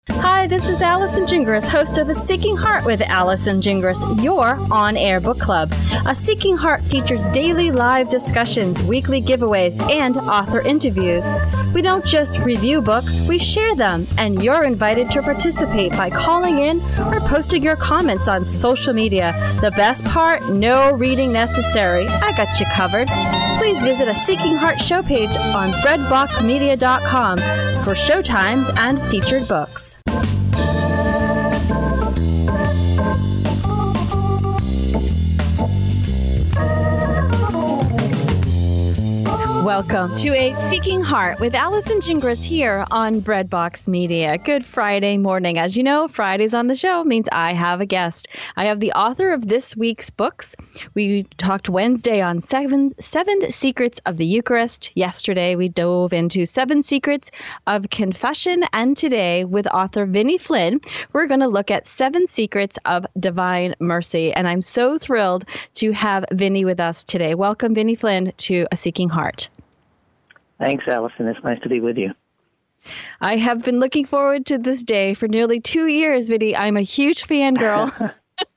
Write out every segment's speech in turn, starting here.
Hi, this is Allison Gingras, host of A Seeking Heart with Allison Gingras, your on-air book club. A Seeking Heart features daily live discussions, weekly giveaways, and author interviews. We don't just review books, we share them, and you're invited to participate by calling in or posting your comments on social media. The best part, no reading necessary. I got you covered. Please visit A Seeking Heart show page on breadboxmedia.com for showtimes and featured books. Welcome to A Seeking Heart with Allison Gingras here on Breadbox Media. Good Friday morning. As you know, Fridays on the show means I have a guest. I have the author of this week's books. We talked Wednesday on seven Secrets of the Eucharist. Yesterday, we dove into 7 Secrets of Confession. And today, with author Vinnie Flynn, we're going to look at 7 Secrets of Divine Mercy. And I'm so thrilled to have Vinnie with us today. Welcome, Vinnie Flynn, to A Seeking Heart. Thanks, Allison. It's nice to be with you. I have been looking forward to this day for nearly 2 years, Vinnie. I'm a huge fangirl.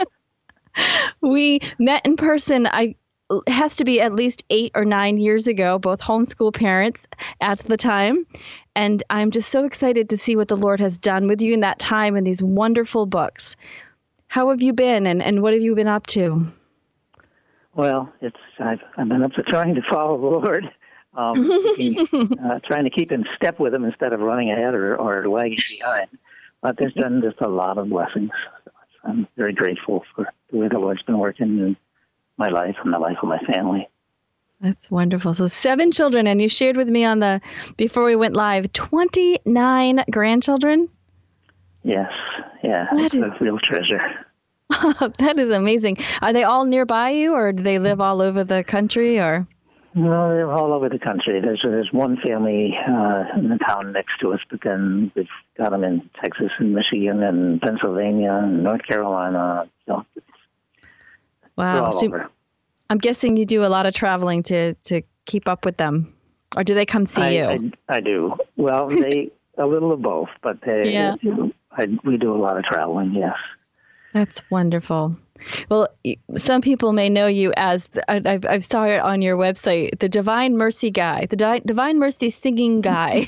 We met in person, it has to be at least 8 or 9 years ago, both homeschool parents at the time. And I'm just so excited to see what the Lord has done with you in that time and these wonderful books. How have you been and what have you been up to? Well, I've been up to trying to follow the Lord. Trying to keep in step with him instead of running ahead or lagging behind. But there's been just a lot of blessings. I'm very grateful for the way the Lord's been working in my life and the life of my family. That's wonderful. So 7 children, and you shared with me before we went live, 29 grandchildren? Yes, yeah, it's a real treasure. That is amazing. Are they all nearby you, or do they live all over the country, or? No, they're all over the country. There's one family in the town next to us, but then we've got them in Texas and Michigan and Pennsylvania and North Carolina. So wow. So over. I'm guessing you do a lot of traveling to keep up with them. Or do they come see you? I do. Well, a little of both, but we do a lot of traveling, yes. That's wonderful. Well, some people may know you as, I saw it on your website, the Divine Mercy guy, the Divine Mercy singing guy.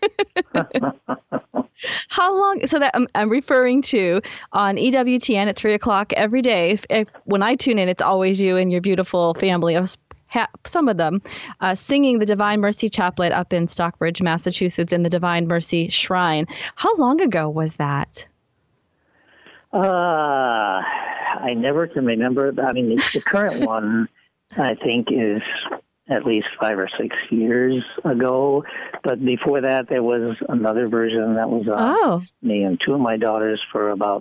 How long, so that I'm referring to on EWTN at 3 o'clock every day. When I tune in, it's always you and your beautiful family, some of them, singing the Divine Mercy Chaplet up in Stockbridge, Massachusetts, in the Divine Mercy Shrine. How long ago was that? I never can remember. I mean, the current one, I think, is at least 5 or 6 years ago. But before that, there was another version that was me and 2 of my daughters for about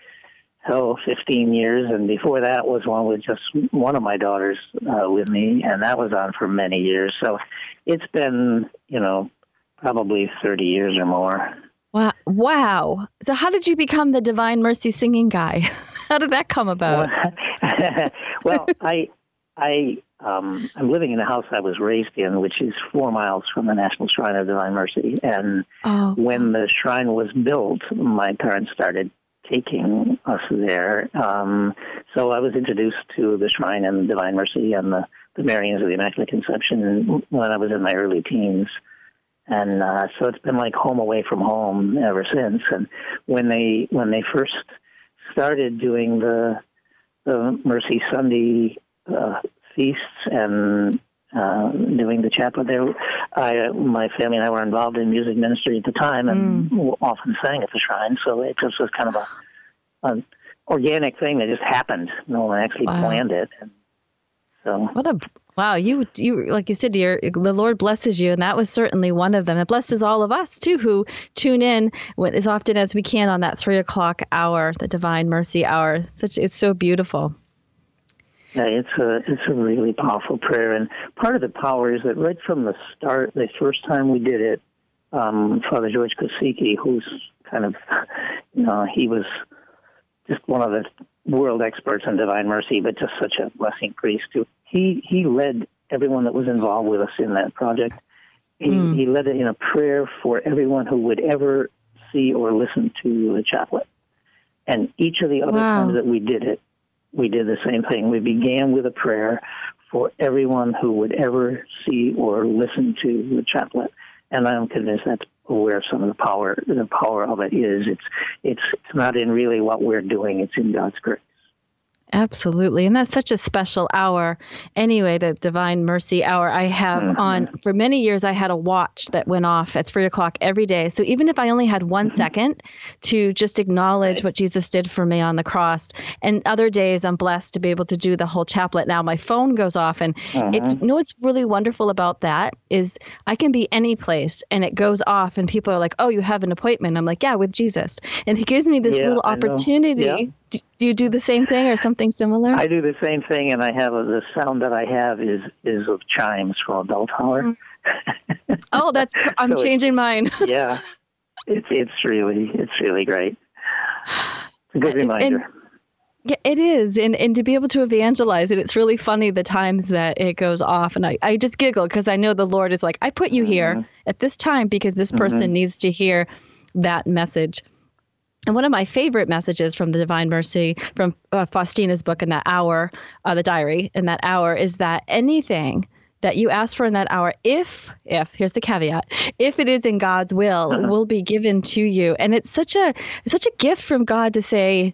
15 years. And before that was one with just one of my daughters with me, and that was on for many years. So it's been, probably 30 years or more. Wow. So how did you become the Divine Mercy singing guy? How did that come about? Well, I'm living in a house I was raised in, which is 4 miles from the National Shrine of Divine Mercy. And when the shrine was built, my parents started taking us there. So I was introduced to the shrine and Divine Mercy and the Marians of the Immaculate Conception when I was in my early teens. And so it's been like home away from home ever since. And when they first started doing the Mercy Sunday feasts and doing the chaplet there, my family and I were involved in music ministry at the time and often sang at the shrine. So it just was kind of an organic thing that just happened. No one actually planned it. And so Wow, you like you said, the Lord blesses you, and that was certainly one of them. It blesses all of us, too, who tune in as often as we can on that 3 o'clock hour, the Divine Mercy hour. It's so beautiful. Yeah, it's a really powerful prayer, and part of the power is that right from the start, the first time we did it, Father George Kosicki, who's kind of, he was just one of the world experts in Divine Mercy, but just such a blessing priest, too. He led everyone that was involved with us in that project. He led it in a prayer for everyone who would ever see or listen to the chaplet. And each of the other times that we did it, we did the same thing. We began with a prayer for everyone who would ever see or listen to the chaplet. And I'm convinced that's where some of the power of it is. It's not in really what we're doing. It's in God's grace. Absolutely. And that's such a special hour. Anyway, the Divine Mercy Hour I have on, for many years, I had a watch that went off at 3 o'clock every day. So even if I only had 1 second to just acknowledge what Jesus did for me on the cross, and other days I'm blessed to be able to do the whole chaplet. Now my phone goes off, and what's really wonderful about that is I can be any place and it goes off and people are like, oh, you have an appointment. I'm like, yeah, with Jesus. And he gives me this little opportunity. Yeah. Do you do the same thing or something similar? I do the same thing, and I have the sound that I have is of chimes from a bell tower. Oh, I'm changing mine. Yeah, it's really great. It's a good reminder. Yeah, it is, and to be able to evangelize it, it's really funny the times that it goes off, and I just giggle because I know the Lord is like, I put you here at this time because this person needs to hear that message. And one of my favorite messages from the Divine Mercy, from Faustina's book in that hour, the diary in that hour, is that anything that you ask for in that hour, if here's the caveat, if it is in God's will be given to you. And it's such a gift from God to say,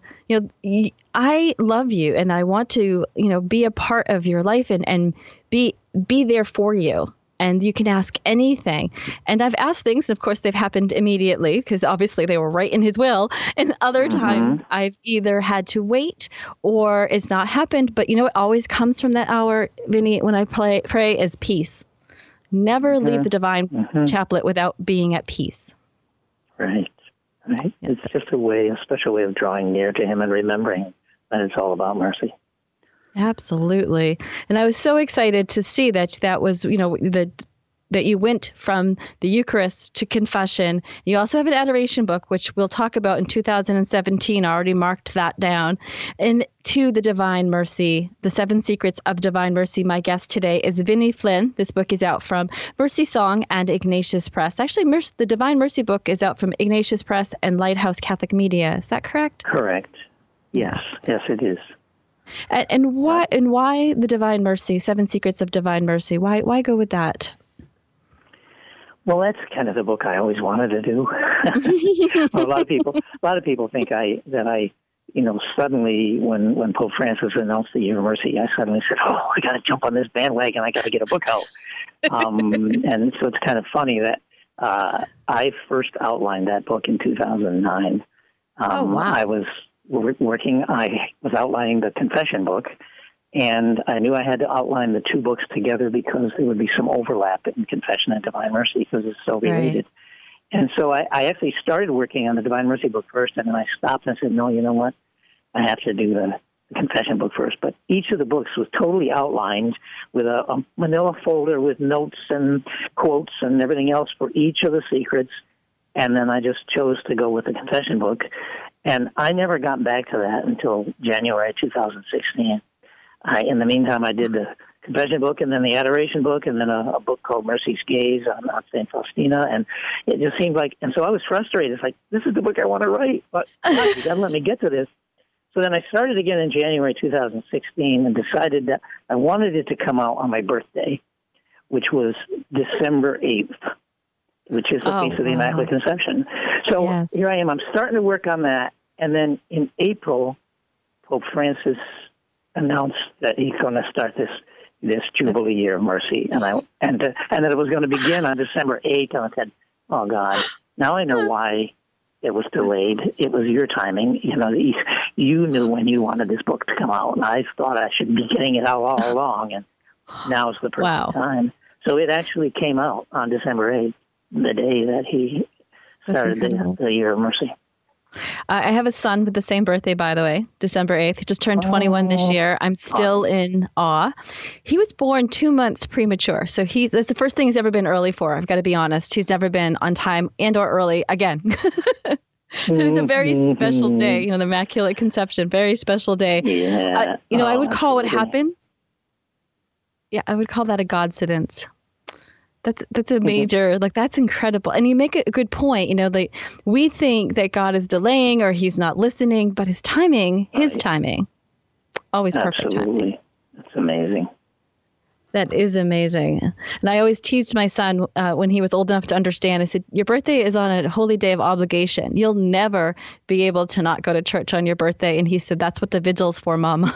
I love you and I want to, be a part of your life and be there for you. And you can ask anything. And I've asked things, and of course, they've happened immediately because obviously they were right in his will. And other times I've either had to wait or it's not happened. But it always comes from that hour, Vinny, when I pray is peace. Never leave the Divine Chaplet without being at peace. Right. Yeah. It's just a special way of drawing near to him and remembering that it's all about mercy. Absolutely. And I was so excited to see that was, that you went from the Eucharist to confession. You also have an adoration book, which we'll talk about in 2017. I already marked that down. And to the Divine Mercy, the 7 Secrets of Divine Mercy. My guest today is Vinny Flynn. This book is out from Mercy Song and Ignatius Press. Actually, the Divine Mercy book is out from Ignatius Press and Lighthouse Catholic Media. Is that correct? Correct. Yes. Yes, it is. And why the Divine Mercy, 7 Secrets of Divine Mercy? Why go with that? Well, that's kind of the book I always wanted to do. A lot of people think that I suddenly when Pope Francis announced the Year of Mercy, I suddenly said, "Oh, I got to jump on this bandwagon. I got to get a book out." And so it's kind of funny that I first outlined that book in 2009. Oh, wow. I was outlining the confession book, and I knew I had to outline the 2 books together because there would be some overlap in Confession and Divine Mercy because it's so related. Right. And so I actually started working on the Divine Mercy book first, and then I stopped and said, no, you know what? I have to do the confession book first. But each of the books was totally outlined with a manila folder with notes and quotes and everything else for each of the secrets. And then I just chose to go with the confession book. And I never got back to that until January 2016. In the meantime, I did the confession book and then the adoration book and then a book called Mercy's Gaze on St. Faustina. And it just seemed like, and so I was frustrated. It's like, this is the book I want to write, but you got to let me get to this. So then I started again in January 2016 and decided that I wanted it to come out on my birthday, which was December 8th. Which is the Feast of the Immaculate Conception. So Here I am. I'm starting to work on that. And then in April, Pope Francis announced that he's going to start this Jubilee Year of Mercy. And that it was going to begin on December 8th. And I said, oh, God, now I know why it was delayed. It was your timing. You knew when you wanted this book to come out. And I thought I should be getting it out all along. And now is the perfect time. So it actually came out on December 8th. The day that he started the Year of Mercy. I have a son with the same birthday, by the way, December 8th. He just turned 21 this year. I'm still in awe. He was born 2 months premature. So that's the first thing he's ever been early for. I've got to be honest. He's never been on time and or early again. So it's a very special day, the Immaculate Conception, very special day. Yeah. I would call what happened. Yeah, I would call that a Godcidence. That's a major, that's incredible. And you make a good point. We think that God is delaying or he's not listening, but his timing, always perfect timing. Absolutely. That's amazing. That is amazing. And I always teased my son when he was old enough to understand. I said, your birthday is on a holy day of obligation. You'll never be able to not go to church on your birthday. And he said, that's what the vigil's for, Mom.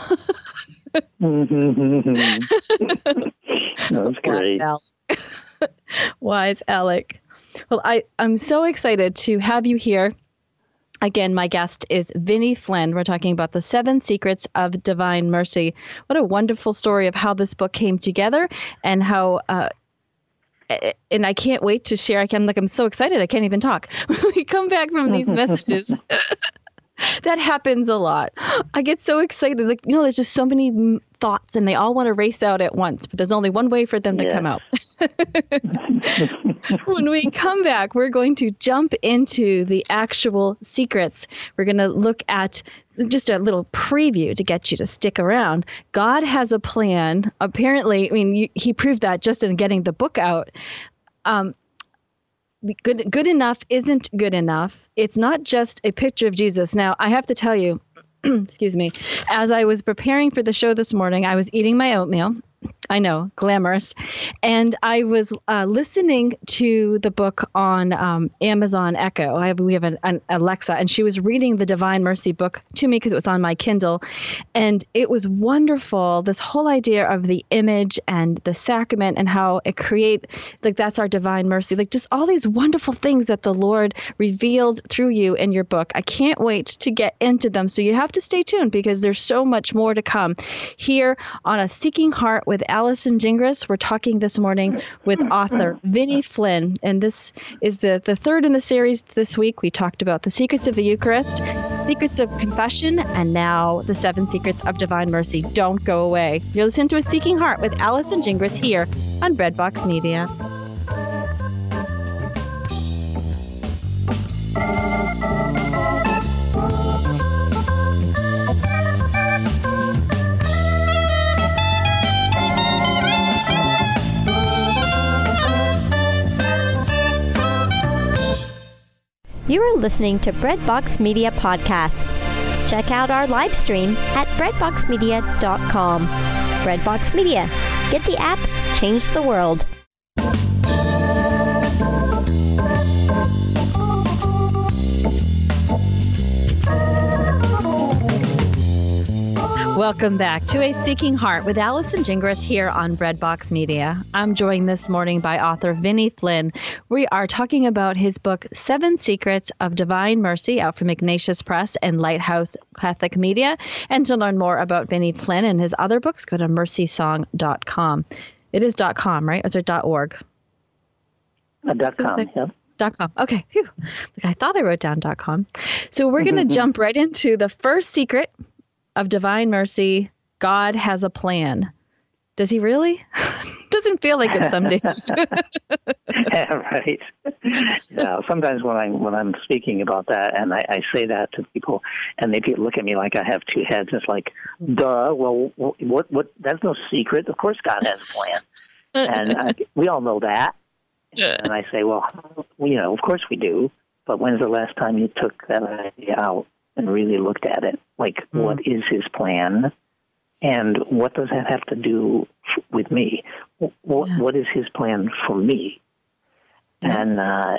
That's great. Wise Alec. Well, I'm so excited to have you here. Again, my guest is Vinnie Flynn. We're talking about the 7 Secrets of Divine Mercy. What a wonderful story of how this book came together and how, and I can't wait to share. I'm so excited. I can't even talk. We come back from these messages. That happens a lot. I get so excited. There's just so many thoughts and they all want to race out at once, but there's only one way for them to come out. When we come back, we're going to jump into the actual secrets. We're going to look at just a little preview to get you to stick around. God has a plan. Apparently, he proved that just in getting the book out. Good enough isn't good enough. It's not just a picture of Jesus. Now, I have to tell you, excuse me, as I was preparing for the show this morning, I was eating my oatmeal. I know, glamorous. And I was listening to the book on Amazon Echo. We have an Alexa, and she was reading the Divine Mercy book to me because it was on my Kindle. And it was wonderful, this whole idea of the image and the sacrament and how it creates, that's our divine mercy. Just all these wonderful things that the Lord revealed through you in your book. I can't wait to get into them. So you have to stay tuned because there's so much more to come here on A Seeking Heart with Alison Gingras. We're talking this morning with author Vinnie Flynn, and this is the third in the series this week. We talked about the secrets of the Eucharist, secrets of confession, and now the 7 secrets of divine mercy. Don't go away. You're listening to A Seeking Heart with Alison Gingras here on Breadbox Media. You are listening to Breadbox Media Podcast. Check out our live stream at breadboxmedia.com. Breadbox Media. Get the app, change the world. Welcome back to A Seeking Heart with Alison Gingras here on Breadbox Media. I'm joined this morning by author Vinnie Flynn. We are talking about his book, 7 Secrets of Divine Mercy, out from Ignatius Press and Lighthouse Catholic Media. And to learn more about Vinnie Flynn and his other books, go to mercysong.com. It is .com, right? Or is it .org? .com, yeah. .com. Okay. Phew. I thought I wrote down .com. So we're going to jump right into the first secret of divine mercy. God has a plan. Does he really? Doesn't feel like it some days. Yeah, right. Yeah. Sometimes when I'm speaking about that, and I say that to people, and they look at me like I have 2 heads. It's like, duh. Well, what? That's no secret. Of course, God has a plan, and we all know that. And I say, well, of course we do. But when's the last time you took that idea out and really looked at it? What is his plan? And what does that have to do with me? What is his plan for me? And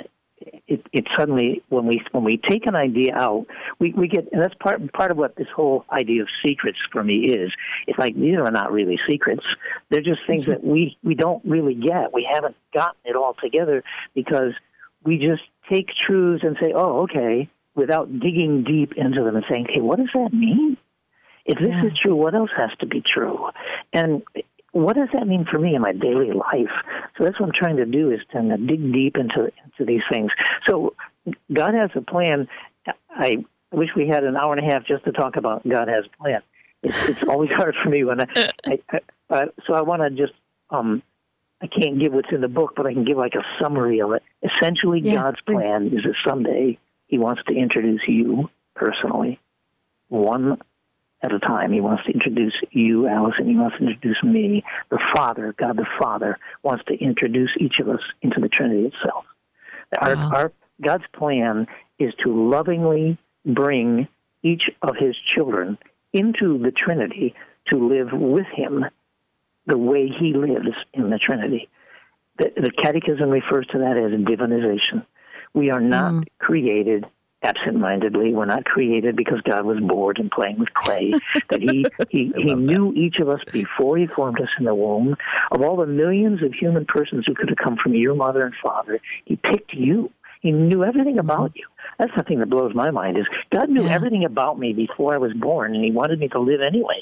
it suddenly, when we take an idea out, we get, and that's part of what this whole idea of secrets for me is. It's like, these are not really secrets. They're just things that we don't really get. We haven't gotten it all together because we just take truths and say, oh, okay, without digging deep into them and saying, hey, what does that mean? If this is true, what else has to be true? And what does that mean for me in my daily life? So that's what I'm trying to do, is to dig deep into these things. So God has a plan. I wish we had an hour and a half just to talk about God has a plan. It's always hard for me when so I want to just, I can't give what's in the book, but I can give like a summary of it. Essentially, God's plan is that someday he wants to introduce you personally, one at a time. He wants to introduce you, Allison. He wants to introduce me. The Father, God the Father, wants to introduce each of us into the Trinity itself. Our God's plan is to lovingly bring each of his children into the Trinity to live with him the way he lives in the Trinity. The Catechism refers to that as divinization. We are not created absent-mindedly. We're not created because God was bored and playing with clay. That he knew each of us before he formed us in the womb. Of all the millions of human persons who could have come from your mother and father, he picked you. He knew everything about you. That's the thing that blows my mind is God knew everything about me before I was born, and he wanted me to live anyway.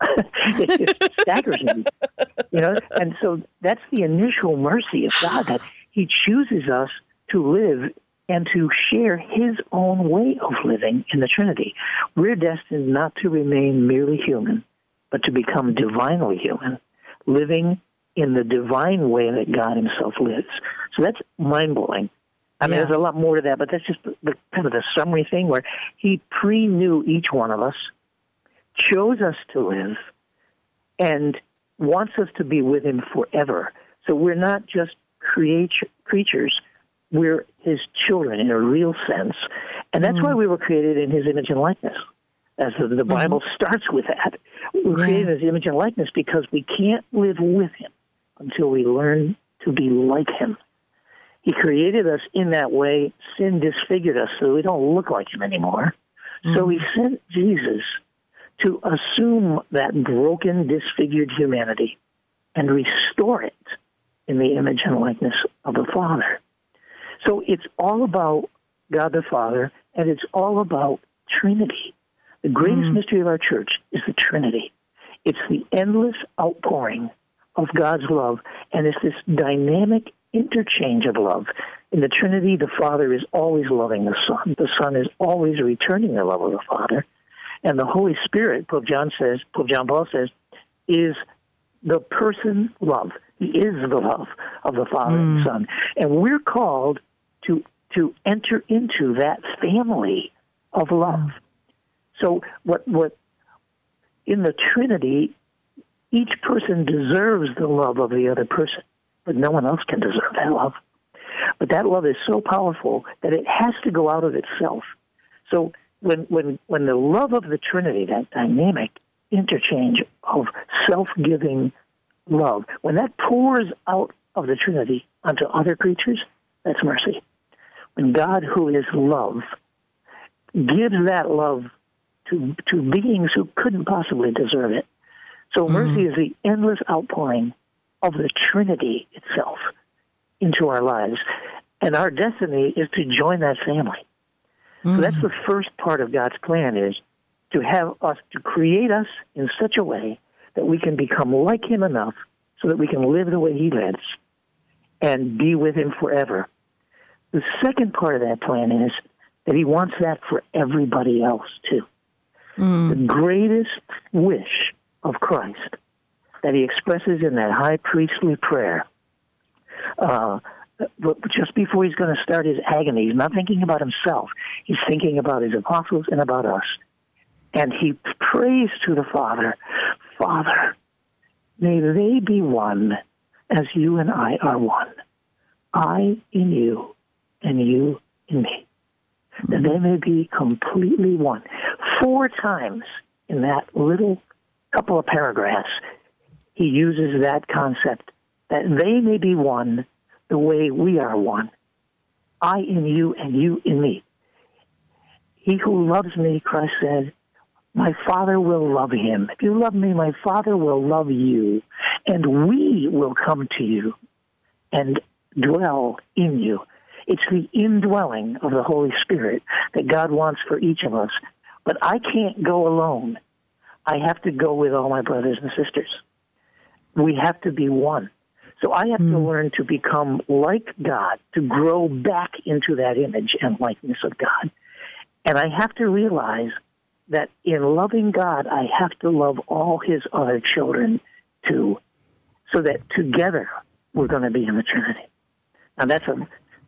It just staggers me. And so that's the initial mercy of God, that he chooses us to live and to share his own way of living in the Trinity. We're destined not to remain merely human, but to become divinely human, living in the divine way that God himself lives. So that's mind-blowing. I mean, there's a lot more to that, but that's just the kind of the summary thing where he pre-knew each one of us, chose us to live, and wants us to be with him forever. So we're not just creatures. We're his children in a real sense. And that's why we were created in his image and likeness. As the Bible starts with that. We're created in his image and likeness because we can't live with him until we learn to be like him. He created us in that way. Sin disfigured us so we don't look like him anymore. So he sent Jesus to assume that broken, disfigured humanity and restore it in the image and likeness of the Father. So it's all about God the Father, and it's all about Trinity. The greatest mystery of our church is the Trinity. It's the endless outpouring of God's love, and it's this dynamic interchange of love. In the Trinity, the Father is always loving the Son. The Son is always returning the love of the Father. And the Holy Spirit, Pope John Paul says, is the person love. He is the love of the Father and Son. And we're called to enter into that family of love. So what in the Trinity, each person deserves the love of the other person, but no one else can deserve that love. But that love is so powerful that it has to go out of itself. So when the love of the Trinity, that dynamic interchange of self-giving love, when that pours out of the Trinity onto other creatures, that's mercy. When God, who is love, gives that love to beings who couldn't possibly deserve it. So mercy is the endless outpouring of the Trinity itself into our lives. And our destiny is to join that family. So that's the first part of God's plan, is to have us, to create us in such a way that we can become like him enough so that we can live the way he lives and be with him forever. The second part of that plan is that he wants that for everybody else too. The greatest wish of Christ that he expresses in that high priestly prayer, just before he's going to start his agony, he's not thinking about himself. He's thinking about his apostles and about us. And he prays to the Father, Father, may they be one as you and I are one. I in you and you in me. That they may be completely one. 4 times in that little couple of paragraphs, he uses that concept, that they may be one the way we are one. I in you and you in me. He who loves me, Christ said, my Father will love him. If you love me, my Father will love you, and we will come to you and dwell in you. It's the indwelling of the Holy Spirit that God wants for each of us. But I can't go alone. I have to go with all my brothers and sisters. We have to be one. So I have to learn to become like God, to grow back into that image and likeness of God. And I have to realize that in loving God, I have to love all his other children too, so that together we're going to be in the Trinity. Now that's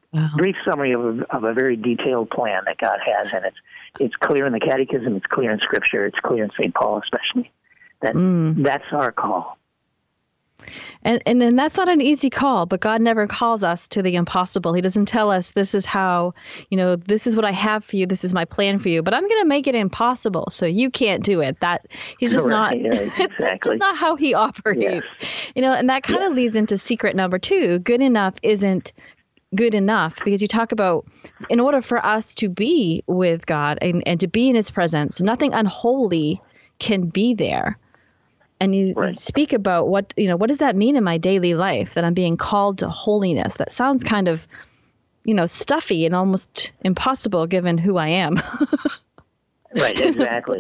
brief summary of a very detailed plan that God has, and it's clear in the Catechism, it's clear in Scripture, it's clear in St. Paul especially. That's our call. And then that's not an easy call, but God never calls us to the impossible. He doesn't tell us this is how, this is what I have for you. This is my plan for you, but I'm going to make it impossible so you can't do it. He's just not, exactly. That's just not how he operates. Yes. And that kind of leads into secret number 2. Good enough isn't good enough, because you talk about, in order for us to be with God and to be in his presence, nothing unholy can be there. And you speak about what does that mean in my daily life, that I'm being called to holiness? That sounds kind of, stuffy and almost impossible given who I am. Right, exactly.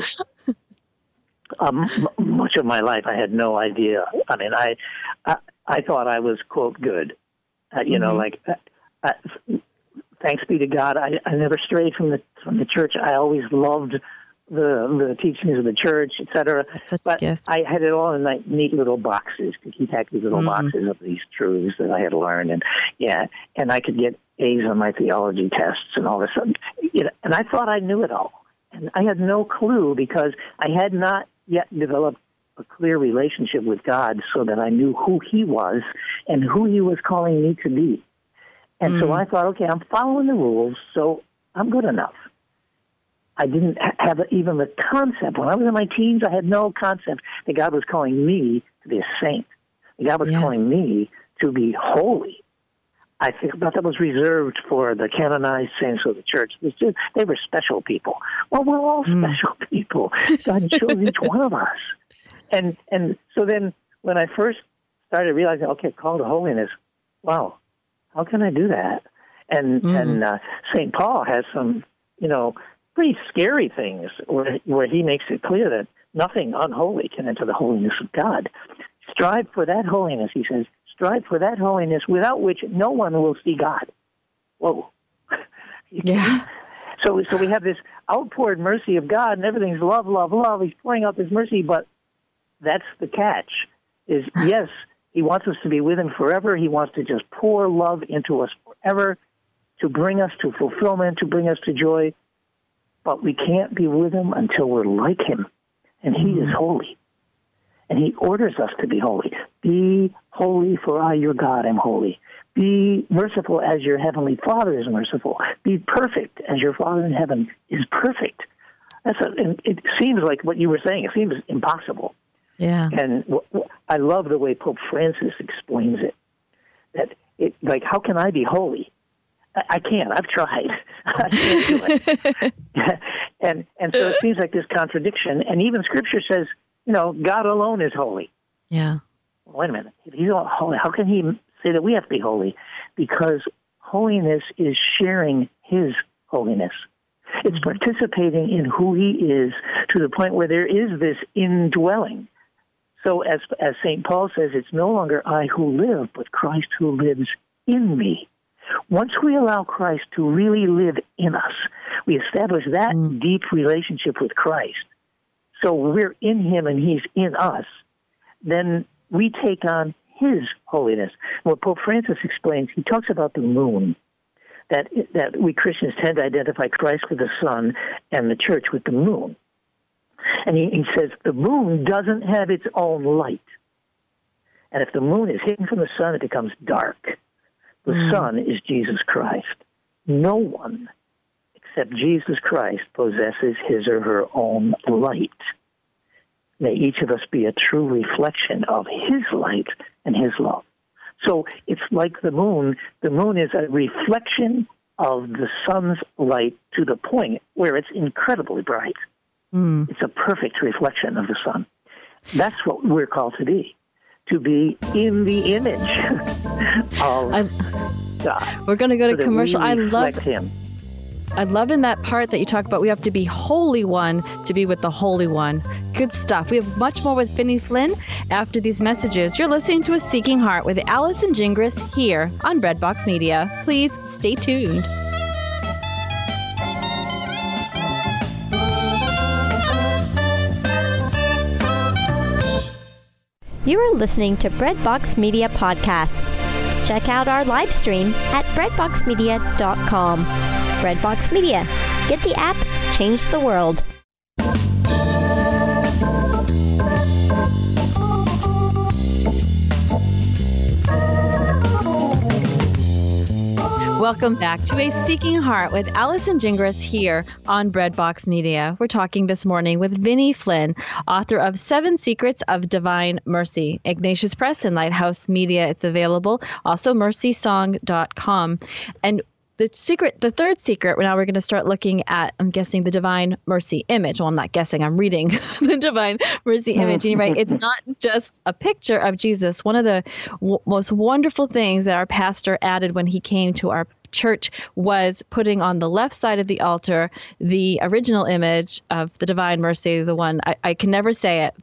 Much of my life, I had no idea. I mean, I thought I was, quote, good. Thanks be to God, I never strayed from the church. I always loved the teachings of the church, etc. But I had it all in neat little boxes to keep these little boxes of these truths that I had learned, and I could get A's on my theology tests and all this stuff. And I thought I knew it all, and I had no clue, because I had not yet developed a clear relationship with God so that I knew who he was and who he was calling me to be. And so I thought, okay, I'm following the rules, so I'm good enough. I didn't have even the concept. When I was in my teens, I had no concept that God was calling me to be a saint. That God was calling me to be holy. I thought that was reserved for the canonized saints of the church. They were special people. Well, we're all special people. God chose each one of us. And so then when I first started realizing, okay, call to holiness, wow, how can I do that? And St. Paul has some, pretty scary things where he makes it clear that nothing unholy can enter the holiness of God. Strive for that holiness, he says. Strive for that holiness without which no one will see God. Whoa. Yeah. So we have this outpoured mercy of God, and everything's love, love, love. He's pouring out this mercy, but that's the catch, is yes, he wants us to be with him forever. He wants to just pour love into us forever to bring us to fulfillment, to bring us to joy. But we can't be with him until we're like him. And he is holy. And he orders us to be holy. Be holy, for I, your God, am holy. Be merciful as your heavenly Father is merciful. Be perfect as your Father in heaven is perfect. And it seems like what you were saying. It seems impossible. Yeah. And I love the way Pope Francis explains it. That how can I be holy? I can't. I've tried. I can't do it. and so it seems like this contradiction. And even Scripture says, God alone is holy. Yeah. Wait a minute. If he's not holy, how can he say that we have to be holy? Because holiness is sharing his holiness. It's participating in who he is to the point where there is this indwelling. So as St. Paul says, it's no longer I who live, but Christ who lives in me. Once we allow Christ to really live in us, we establish that deep relationship with Christ. So we're in him and he's in us. Then we take on his holiness. What Pope Francis explains, he talks about the moon, that we Christians tend to identify Christ with the sun and the church with the moon. And he says the moon doesn't have its own light. And if the moon is hidden from the sun, it becomes dark. The sun is Jesus Christ. No one except Jesus Christ possesses his or her own light. May each of us be a true reflection of his light and his love. So it's like the moon. The moon is a reflection of the sun's light to the point where it's incredibly bright. It's a perfect reflection of the sun. That's what we're called to be in the image of God. We're going to go to commercial. I love him. I love in that part that you talk about we have to be Holy One to be with the Holy One. Good stuff. We have much more with Finney Flynn after these messages. You're listening to A Seeking Heart with Allison Gingras here on Breadbox Media. Please stay tuned. You are listening to Breadbox Media Podcast. Check out our live stream at breadboxmedia.com. Breadbox Media. Get the app, change the world. Welcome back to A Seeking Heart with Allison Gingras here on Breadbox Media. We're talking this morning with Vinnie Flynn, author of 7 Secrets of Divine Mercy. Ignatius Press and Lighthouse Media, it's available. Also mercysong.com. And the third secret, now we're going to start looking at, I'm guessing, the Divine Mercy image. Well, I'm not guessing, I'm reading the Divine Mercy image. And you're right, it's not just a picture of Jesus. One of the most wonderful things that our pastor added when he came to our church was putting on the left side of the altar the original image of the Divine Mercy, the one, I can never say it,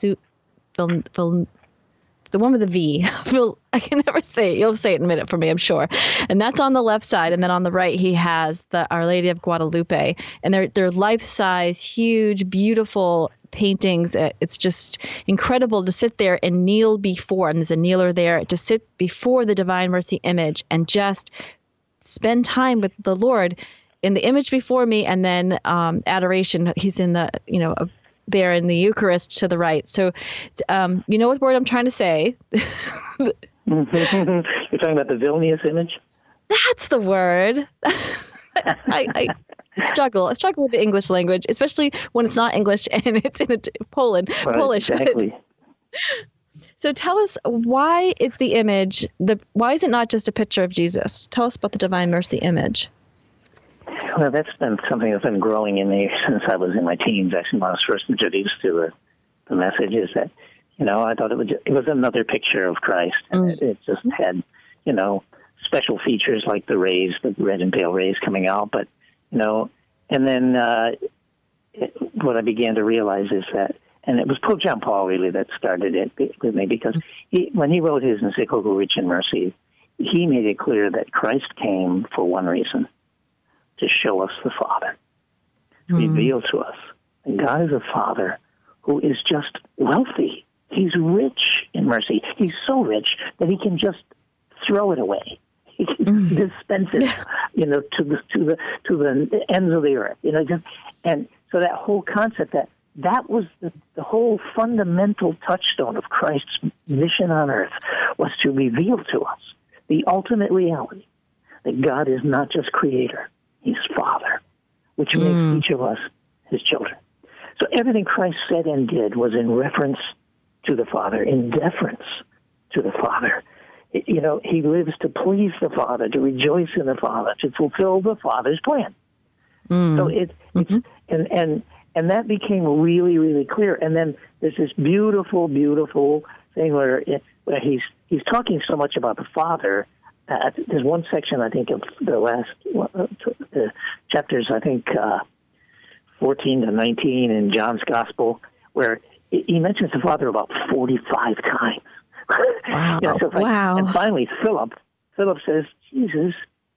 the one with the V. I can never say it. You'll say it in a minute for me, I'm sure. And that's on the left side. And then on the right, he has the Our Lady of Guadalupe. And they're life-size, huge, beautiful paintings. It's just incredible to sit there and kneel before, and there's a kneeler there, to sit before the Divine Mercy image and just spend time with the Lord in the image before me, and then adoration. He's in the, there in the Eucharist to the right. So, you know what word I'm trying to say? You're talking about the Vilnius image? That's the word. I struggle with the English language, especially when it's not English and it's in Polish. Exactly. So tell us, why is the image, why is it not just a picture of Jesus? Tell us about the Divine Mercy image. Well, that's been something that's been growing in me since I was in my teens, actually, when I was first introduced to the message, is that, I thought it was another picture of Christ. And it just had, special features like the rays, the red and pale rays coming out. But, and then what I began to realize is that, and it was Pope John Paul really that started it with me, because when he wrote his encyclical Rich in Mercy, he made it clear that Christ came for one reason: to show us the Father, to reveal to us that God is a Father who is just wealthy. He's rich in mercy. He's so rich that he can just throw it away. He can dispense it, to the ends of the earth. And so that whole concept that was the whole fundamental touchstone of Christ's mission on earth, was to reveal to us the ultimate reality that God is not just creator, he's Father, which makes each of us his children. So everything Christ said and did was in reference to the Father, in deference to the Father. He lives to please the Father, to rejoice in the Father, to fulfill the Father's plan. So and that became really, really clear. And then there's this beautiful, beautiful thing where he's talking so much about the Father. There's one section, I think, of the last chapters, I think 14 to 19 in John's Gospel, where he mentions the Father about 45 times. Wow. Wow. And finally, Philip says, Jesus,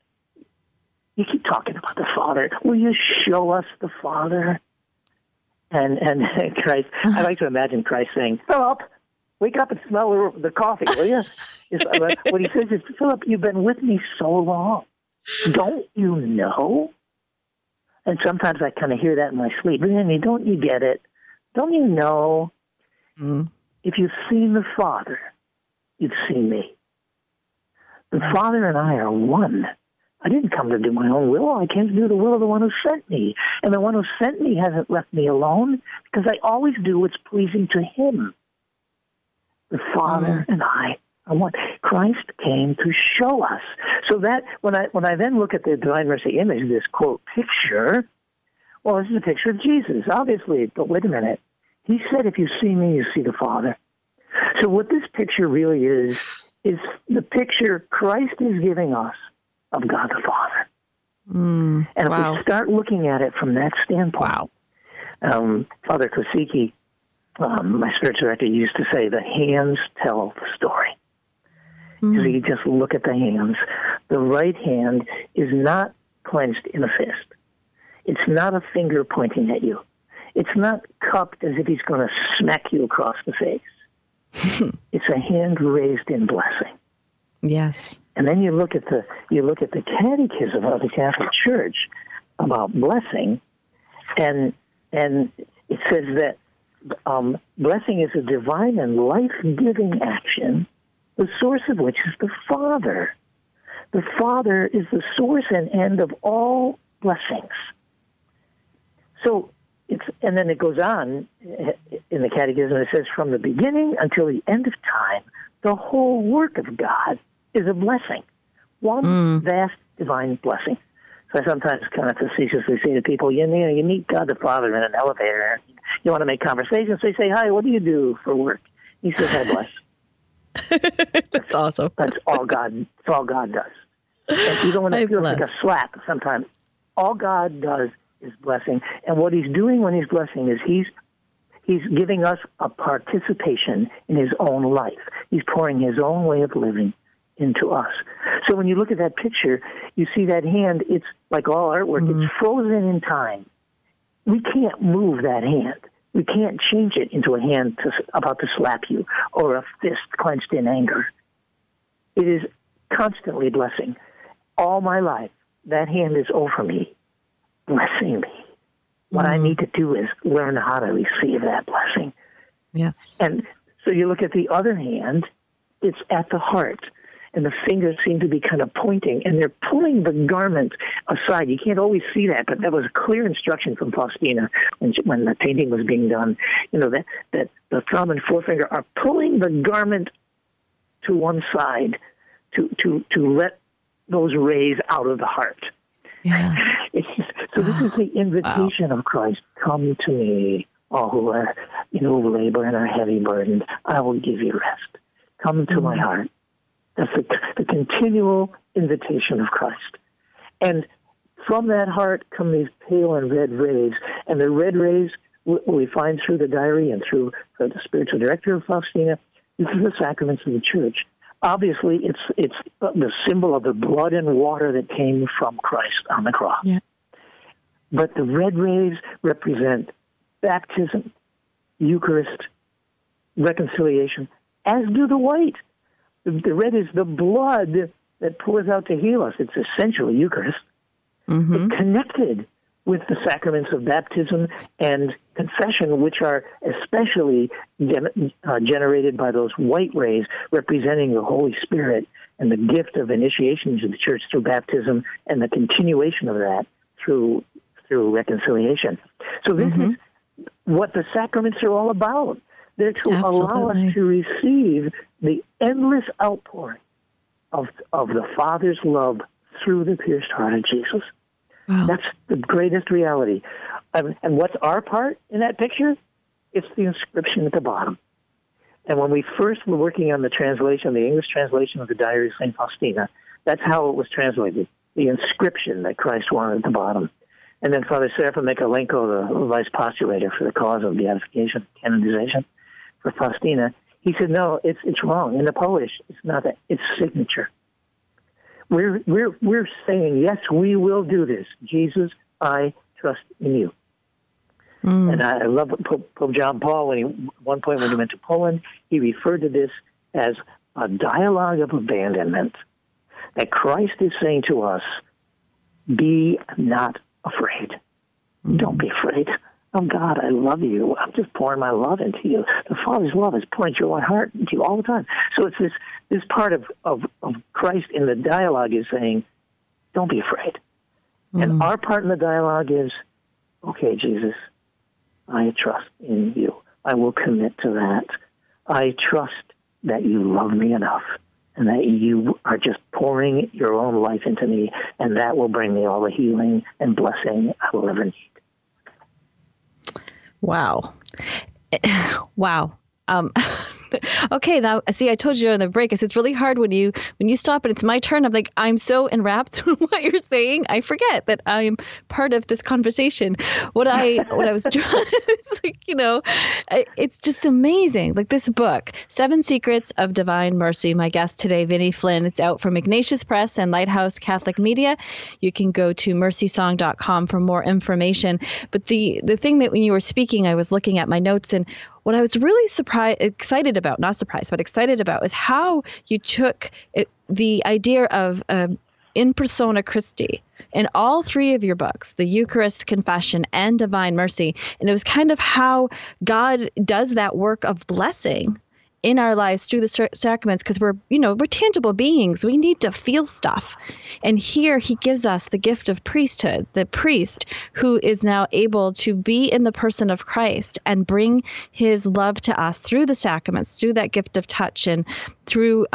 you keep talking about the Father. Will you show us the Father? And Christ, I like to imagine Christ saying, Philip, wake up and smell the coffee, will you? What he says is, Philip, you've been with me so long. Don't you know? And sometimes I kind of hear that in my sleep. Randy, don't you get it? Don't you know? If you've seen the Father, you've seen me. The Father and I are one. I didn't come to do my own will. I came to do the will of the one who sent me. And the one who sent me hasn't left me alone, because I always do what's pleasing to him. The Father and I are one. Christ came to show us. So that when I then look at the Divine Mercy image, this, quote, picture, well, this is a picture of Jesus, obviously. But wait a minute. He said, if you see me, you see the Father. So what this picture really is the picture Christ is giving us of God the Father. And if we start looking at it from that standpoint, Father Kosicki, my spiritual director, used to say, the hands tell the story. Because you just look at the hands. The right hand is not clenched in a fist. It's not a finger pointing at you. It's not cupped as if he's going to smack you across the face. It's a hand raised in blessing. Yes. And then you look at the Catechism of the Catholic Church about blessing, and it says that blessing is a divine and life-giving action, the source of which is the Father. The Father is the source and end of all blessings. So and then it goes on in the Catechism. It says, from the beginning until the end of time, the whole work of God is a blessing, one vast divine blessing. So I sometimes kind of facetiously say to people, you meet God the Father in an elevator. You want to make conversation, so you say, hi, what do you do for work? He says, I bless. That's awesome. That's all God does. And even when it feels like a slap sometimes, all God does is blessing. And what he's doing when he's blessing is he's giving us a participation in his own life. He's pouring his own way of living into us. So when you look at that picture, you see that hand, it's like all artwork, it's frozen in time. We can't move that hand. We can't change it into a hand about to slap you or a fist clenched in anger. It is constantly blessing. All my life, that hand is over me, blessing me. What I need to do is learn how to receive that blessing. Yes. And so you look at the other hand, it's at the heart, and the fingers seem to be kind of pointing, and they're pulling the garment aside. You can't always see that, but that was a clear instruction from Faustina when the painting was being done. That the thumb and forefinger are pulling the garment to one side to let those rays out of the heart. Yeah. So this is the invitation of Christ. Come to me, all who are labor and are heavy burdened. I will give you rest. Come to my heart. That's the continual invitation of Christ. And from that heart come these pale and red rays. And the red rays we find through the diary and through the spiritual director of Faustina. This is the sacraments of the Church. Obviously, it's the symbol of the blood and water that came from Christ on the cross. Yeah. But the red rays represent baptism, Eucharist, reconciliation, as do the white. The red is the blood that pours out to heal us. It's essentially Eucharist, but connected with the sacraments of baptism and confession, which are especially generated by those white rays representing the Holy Spirit and the gift of initiation into the Church through baptism and the continuation of that through reconciliation. So this is what the sacraments are all about. They're to allow us to receive the endless outpouring of the Father's love through the pierced heart of Jesus. Wow. That's the greatest reality. And what's our part in that picture? It's the inscription at the bottom. And when we first were working on the translation, the English translation of the Diary of St. Faustina, that's how it was translated, the inscription that Christ wanted at the bottom. And then Father Seraphim Mikalenko, the vice postulator for the cause of beatification, canonization for Faustina, he said, no, it's wrong. In the Polish, it's not that. It's signature. We're saying, yes, we will do this. Jesus, I trust in you. And I love Pope John Paul, one point when he went to Poland, he referred to this as a dialogue of abandonment, that Christ is saying to us, be not afraid. Don't be afraid. Oh, God, I love you. I'm just pouring my love into you. The Father's love is pouring through my heart into you all the time. So it's this part of Christ in the dialogue is saying, don't be afraid. And our part in the dialogue is, okay, Jesus, I trust in you. I will commit to that. I trust that you love me enough and that you are just pouring your own life into me, and that will bring me all the healing and blessing I will ever need. Wow. Wow. Okay, now, see, I told you on the break, it's really hard when you stop and it's my turn. I'm like, I'm so enwrapped with what you're saying. I forget that I'm part of this conversation. What I was trying, it's like, it's just amazing. Like this book, 7 Secrets of Divine Mercy. My guest today, Vinnie Flynn. It's out from Ignatius Press and Lighthouse Catholic Media. You can go to mercysong.com for more information. But the thing that when you were speaking, I was looking at my notes, and what I was really excited about, not surprised, but excited about is how you took the idea of in persona Christi in all three of your books, the Eucharist, Confession, and Divine Mercy. And it was kind of how God does that work of blessing in our lives through the sacraments, because we're tangible beings. We need to feel stuff. And here he gives us the gift of priesthood, the priest who is now able to be in the person of Christ and bring his love to us through the sacraments, through that gift of touch, and through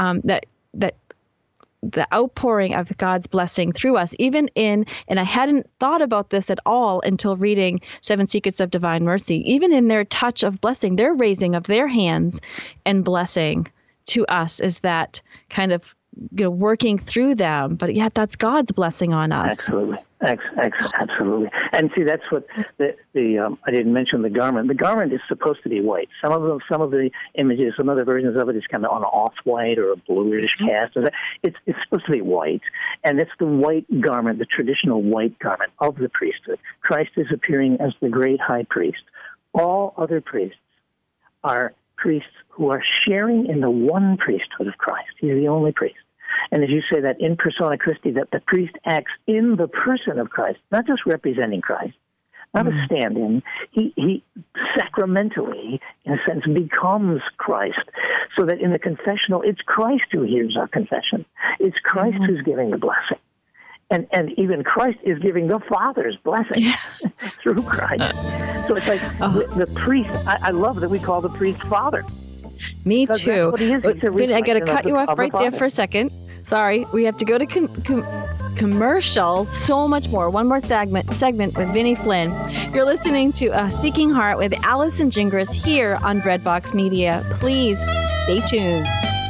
the outpouring of God's blessing through us, and I hadn't thought about this at all until reading Seven Secrets of Divine Mercy, even in their touch of blessing, their raising of their hands and blessing to us is that kind of working through them, but yet that's God's blessing on us. Absolutely. Absolutely. And see, that's what I didn't mention the garment. The garment is supposed to be white. Some of the images, some of the versions of it is kind of on an off-white or a bluish cast. It's supposed to be white, and it's the white garment, the traditional white garment of the priesthood. Christ is appearing as the great high priest. All other priests are priests who are sharing in the one priesthood of Christ. He's the only priest. And as you say, that in persona Christi, that the priest acts in the person of Christ, not just representing Christ, not a stand-in. He sacramentally, in a sense, becomes Christ, so that in the confessional, it's Christ who hears our confession. It's Christ who's giving the blessing. And even Christ is giving the Father's blessing through Christ. So it's like the priest, I love that we call the priest Father. Me too. I got to cut you off right there for a second. Sorry, we have to go to commercial. So much more. One more segment with Vinnie Flynn. You're listening to Seeking Heart with Allison Gingras here on Breadbox Media. Please stay tuned.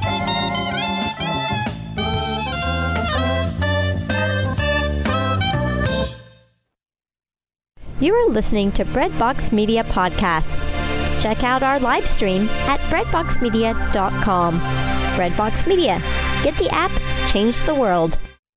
You are listening to Breadbox Media Podcast. Check out our live stream at breadboxmedia.com. Breadbox Media. Get the app, change the world.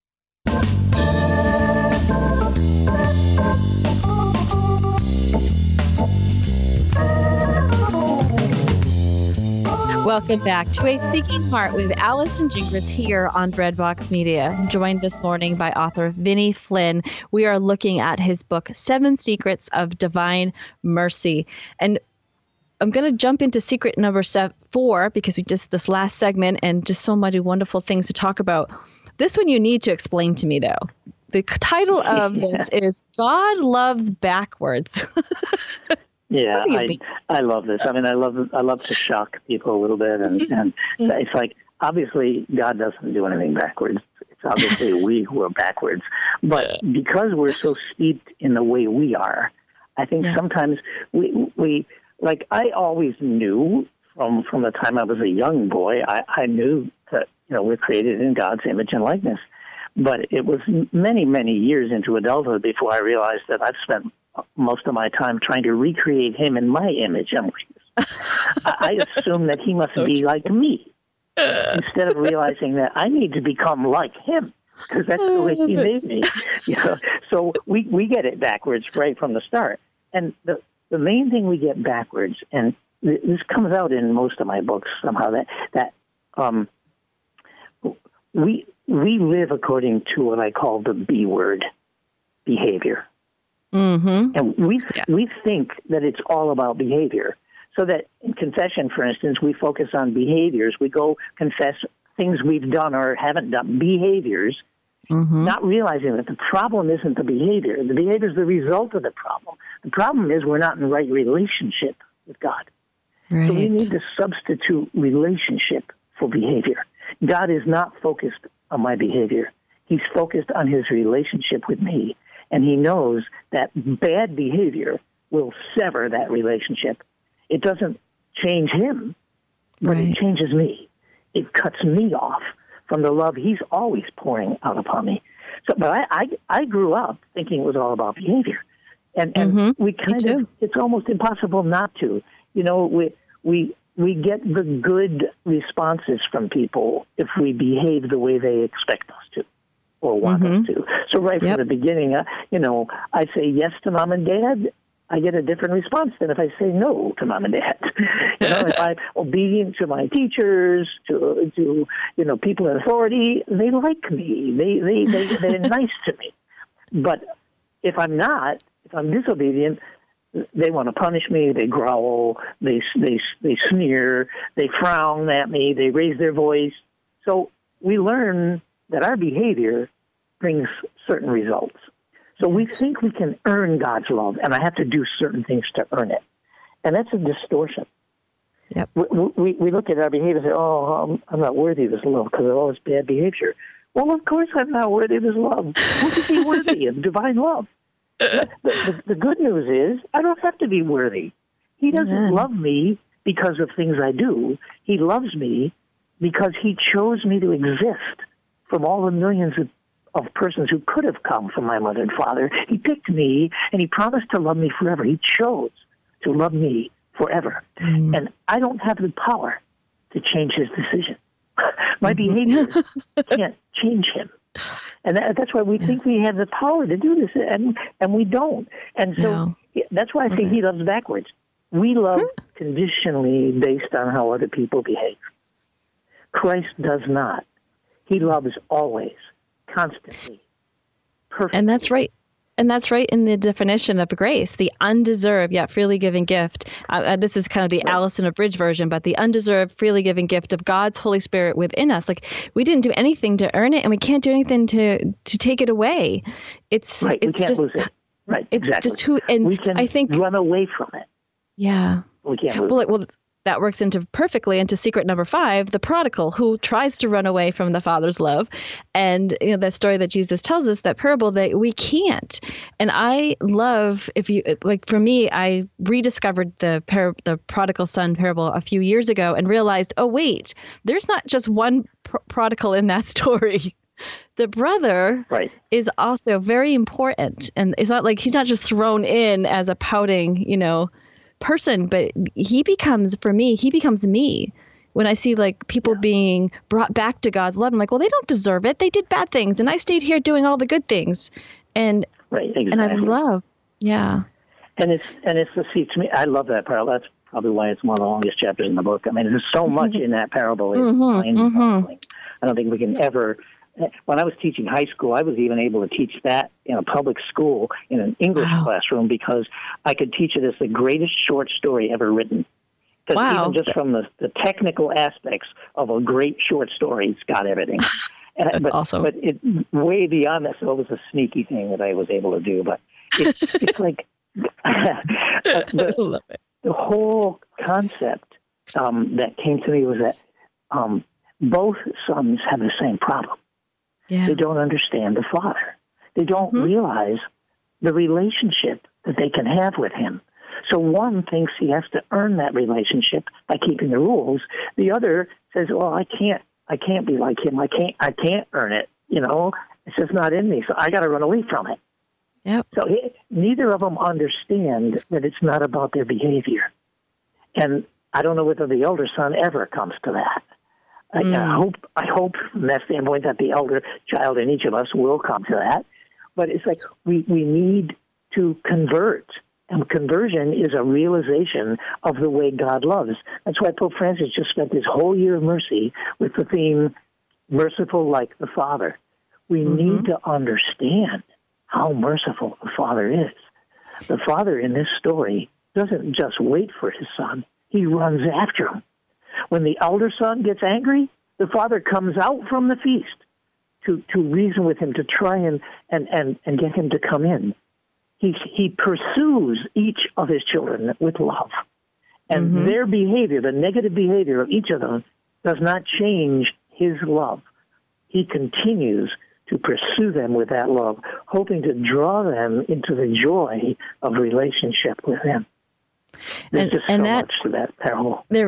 Welcome back to A Seeking Heart with Allison Gingras here on Breadbox Media. I'm joined this morning by author Vinnie Flynn. We are looking at his book, 7 Secrets of Divine Mercy. And I'm going to jump into secret number 4 because we just this last segment and just so many wonderful things to talk about. This one you need to explain to me, though. The title of this is God Loves Backwards. Yeah, I love this. I mean, I love to shock people a little bit, and it's like, obviously God doesn't do anything backwards. It's obviously we who are backwards. But because we're so steeped in the way we are, I think sometimes we like, I always knew from the time I was a young boy, I knew that we're created in God's image and likeness. But it was many, many years into adulthood before I realized that I've spent most of my time trying to recreate him in my image and likeness. I assume that he must be like me, instead of realizing that I need to become like him, because that's the way he made me. So we get it backwards right from the start. And the main thing we get backwards, and this comes out in most of my books somehow, that we live according to what I call the B word, behavior. Mm-hmm. And we think that it's all about behavior. So that in confession, for instance, we focus on behaviors. We go confess things we've done or haven't done, behaviors, not realizing that the problem isn't the behavior. The behavior is the result of the problem. The problem is we're not in the right relationship with God. Right. So we need to substitute relationship for behavior. God is not focused on my behavior. He's focused on his relationship with me. And he knows that bad behavior will sever that relationship. It doesn't change him, but it changes me. It cuts me off from the love he's always pouring out upon me. So, but I grew up thinking it was all about behavior. And we kind of, it's almost impossible not to. We get the good responses from people if we behave the way they expect us to or want us to. So right from the beginning, I say yes to mom and dad, I get a different response than if I say no to mom and dad. If I'm obedient to my teachers, to people in authority, they like me. They're nice to me. But if I'm not, if I'm disobedient, they want to punish me. They growl. They sneer. They frown at me. They raise their voice. So we learn that our behavior brings certain results. So we think we can earn God's love, and I have to do certain things to earn it. And that's a distortion. Yep. We look at our behavior and say, oh, I'm not worthy of this love because of all this bad behavior. Well, of course I'm not worthy of this love. Who can be worthy of divine love? The good news is I don't have to be worthy. He doesn't love me because of things I do. He loves me because he chose me to exist from all the millions of persons who could have come from my mother and father. He picked me, and he promised to love me forever. He chose to love me forever. And I don't have the power to change his decision. My behavior can't change him. And that's why we think we have the power to do this, and we don't. And so that's why I say he loves backwards. We love conditionally based on how other people behave. Christ does not. He loves always, constantly, perfectly. And that's right. And that's right in the definition of grace, the undeserved yet freely given gift. This is kind of the Allison Abridged version, but the undeserved, freely given gift of God's Holy Spirit within us. Like, we didn't do anything to earn it, and we can't do anything to take it away. It's right. It's we can't just lose it. Right. It's exactly. just who, and we can I think run away from it. Yeah. We can't lose it. Well, that works perfectly into secret number 5, the prodigal who tries to run away from the father's love. And that story that Jesus tells us, that parable, that we can't. And I love, for me, I rediscovered the prodigal son parable a few years ago and realized, oh, wait, there's not just one prodigal in that story. The brother is also very important. And it's not like he's not just thrown in as a pouting, person, but he becomes me when I see like people being brought back to God's love. I'm like, well, they don't deserve it. They did bad things, and I stayed here doing all the good things. And exactly. And I love, And it's the see to me. I love that parable. That's probably why it's one of the longest chapters in the book. I mean, there's so much in that parable. It's mind-boggling. I don't think we can ever. When I was teaching high school, I was even able to teach that in a public school in an English classroom because I could teach it as the greatest short story ever written. Because even just from the technical aspects of a great short story, it's got everything. That's awesome. But it way beyond that, so it was a sneaky thing that I was able to do. But it's like the whole concept that came to me was that both sons have the same problem. Yeah. They don't understand the father. They don't realize the relationship that they can have with him. So one thinks he has to earn that relationship by keeping the rules. The other says, "Well, I can't be like him. I can't earn it. It's just not in me. So I got to run away from it." Yep. So neither of them understand that it's not about their behavior. And I don't know whether the elder son ever comes to that. I hope from that standpoint that the elder child in each of us will come to that. But it's like we need to convert. And conversion is a realization of the way God loves. That's why Pope Francis just spent this whole year of mercy with the theme, merciful like the Father. We need to understand how merciful the Father is. The Father in this story doesn't just wait for his son. He runs after him. When the elder son gets angry, the father comes out from the feast to reason with him, to try and get him to come in. He pursues each of his children with love. And their behavior, the negative behavior of each of them, does not change his love. He continues to pursue them with that love, hoping to draw them into the joy of relationship with him. There's just so much to that parable.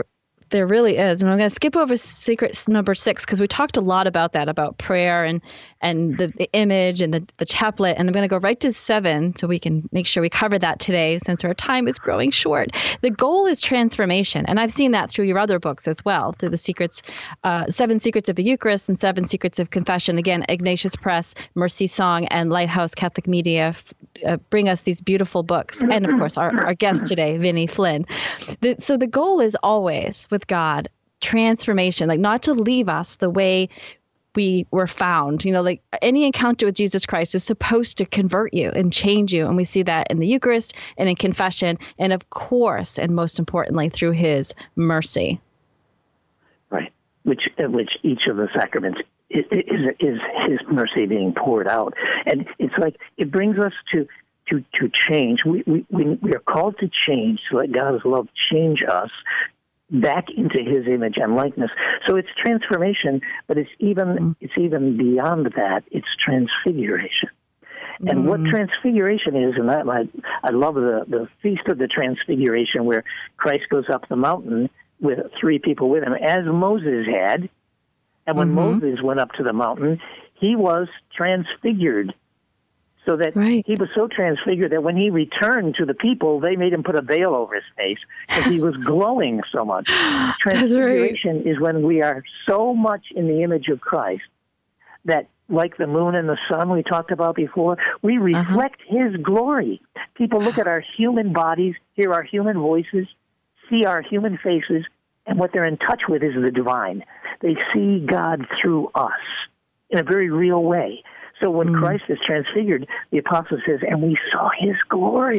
There really is. And I'm going to skip over secret number 6 because we talked a lot about that, about prayer and the image and the chaplet. And I'm going to go right to 7 so we can make sure we cover that today since our time is growing short. The goal is transformation. And I've seen that through your other books as well, through the secrets, 7 Secrets of the Eucharist and 7 Secrets of Confession. Again, Ignatius Press, Mercy Song, and Lighthouse Catholic Media bring us these beautiful books. And of course, our guest today, Vinnie Flynn. So the goal is always with God, transformation, like not to leave us the way we were found. Like any encounter with Jesus Christ is supposed to convert you and change you. And we see that in the Eucharist and in confession. And of course, and most importantly, through his mercy. Right. Which each of the sacraments is his mercy being poured out. And it's like it brings us to change. We are called to change, to let God's love change us back into his image and likeness. So it's transformation, but it's even beyond that. It's transfiguration. And what transfiguration is, and I love the Feast of the Transfiguration, where Christ goes up the mountain with 3 people with him, as Moses had. And when Moses went up to the mountain, he was transfigured. So that he was so transfigured that when he returned to the people, they made him put a veil over his face because he was glowing so much. Transfiguration is when we are so much in the image of Christ that, like the moon and the sun we talked about before, we reflect his glory. People look at our human bodies, hear our human voices, see our human faces, and what they're in touch with is the divine. They see God through us in a very real way. So when Christ is transfigured, the apostle says, and we saw his glory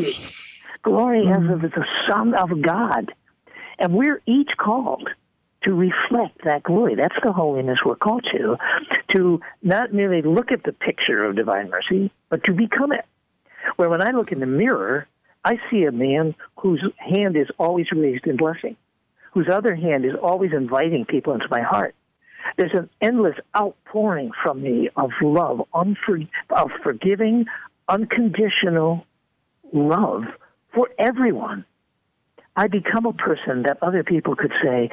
as of the Son of God. And we're each called to reflect that glory. That's the holiness we're called to not merely look at the picture of divine mercy, but to become it. Where when I look in the mirror, I see a man whose hand is always raised in blessing, whose other hand is always inviting people into my heart. There's an endless outpouring from me of love, of forgiving, unconditional love for everyone. I become a person that other people could say,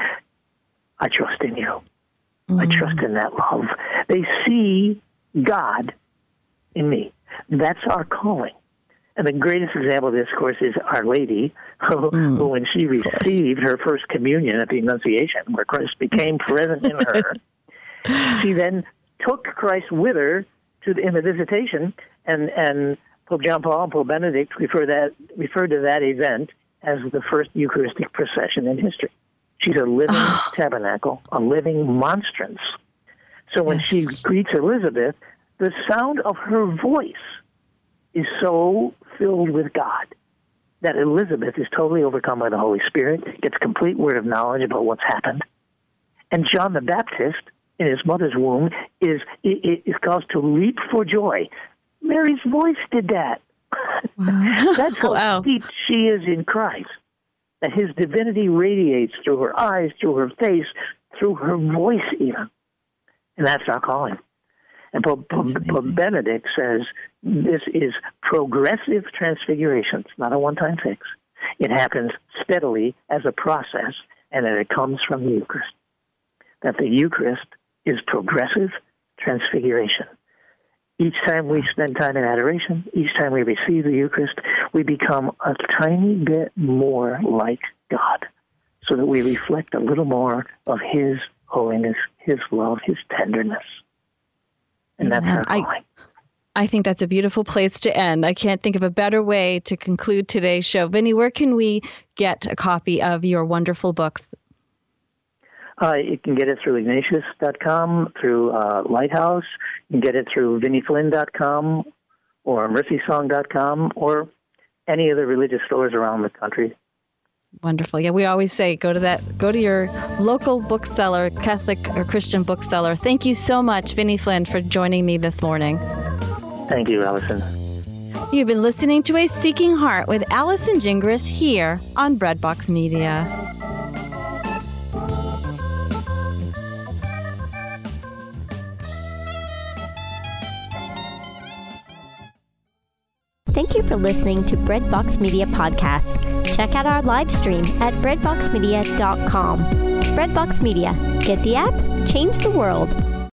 I trust in you. I trust in that love. They see God in me. That's our calling. And the greatest example of this, of course, is Our Lady, who when she received her first communion at the Annunciation, where Christ became present in her, she then took Christ with her in the visitation, and Pope John Paul and Pope Benedict referred to that event as the first Eucharistic procession in history. She's a living tabernacle, a living monstrance. So when she greets Elizabeth, the sound of her voice is so filled with God that Elizabeth is totally overcome by the Holy Spirit, gets complete word of knowledge about what's happened. And John the Baptist, in his mother's womb, is caused to leap for joy. Mary's voice did that. Wow. That's how deep she is in Christ, that his divinity radiates through her eyes, through her face, through her voice even. And that's our calling. And Pope Benedict says this is progressive transfiguration. It's not a one-time fix. It happens steadily as a process, and that it comes from the Eucharist. That the Eucharist is progressive transfiguration. Each time we spend time in adoration, each time we receive the Eucharist, we become a tiny bit more like God, so that we reflect a little more of his holiness, his love, his tenderness. And that's our calling. I think that's a beautiful place to end. I can't think of a better way to conclude today's show. Vinnie, where can we get a copy of your wonderful books? You can get it through Ignatius.com, through Lighthouse. You can get it through VinnieFlynn.com or MercySong.com or any of the religious stores around the country. Wonderful. Yeah, we always say go to your local bookseller, Catholic or Christian bookseller. Thank you so much, Vinnie Flynn, for joining me this morning. Thank you, Allison. You've been listening to A Seeking Heart with Allison Gingras here on Breadbox Media. Thank you for listening to Breadbox Media Podcasts. check out our live stream at breadboxmedia.com. Breadbox Media. Get the app, change the world.